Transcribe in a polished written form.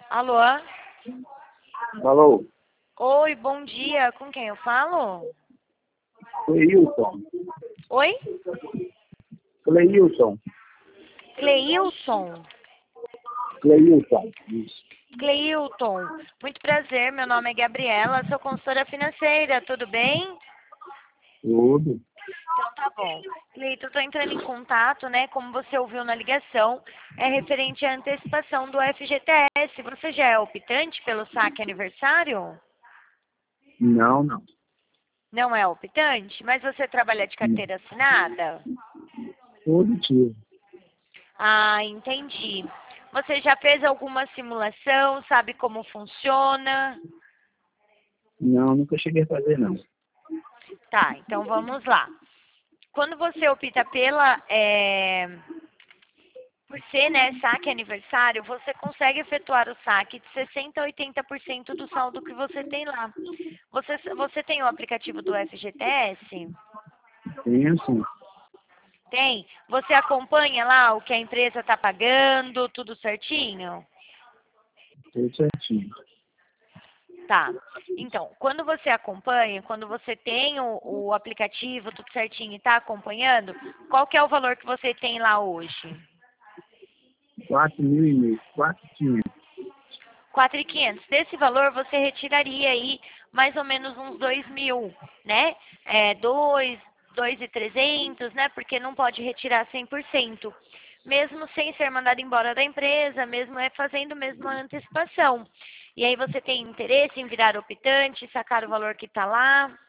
Alô? Alô, Oi, bom dia. Com quem eu falo? Cleilson. Oi? Cleilson. Cleilson. Cleilson. Isso. Cleilton. Muito prazer, meu nome é Gabriela, sou consultora financeira, tudo bem? Tudo. Então tá bom. Cleiton, eu tô entrando em contato, né? Como você ouviu na ligação, é referente à antecipação do FGTS. Você já é optante pelo saque aniversário? Não, não. Não é optante? Mas você trabalha de carteira assinada? Positivo. Ah, entendi. Você já fez alguma simulação? Sabe como funciona? Não, nunca cheguei a fazer, não. Tá, então vamos lá. Quando você opta por ser, né, saque aniversário, você consegue efetuar o saque de 60% a 80% do saldo que você tem lá. Você tem o aplicativo do FGTS? Tem assim, Tem? Você acompanha lá o que a empresa está pagando, tudo certinho? tudo certinho. Tá. Então, quando você acompanha, quando você tem o aplicativo, tudo certinho e está acompanhando, qual que é o valor que você tem lá hoje? 4.500. 4.500. 4.500. Desse valor, você retiraria aí mais ou menos uns 2.000, né? 2.300, né? Porque não pode retirar 100%. Mesmo sem ser mandado embora da empresa, mesmo fazendo mesmo a antecipação. E aí você tem interesse em virar optante, sacar o valor que está lá?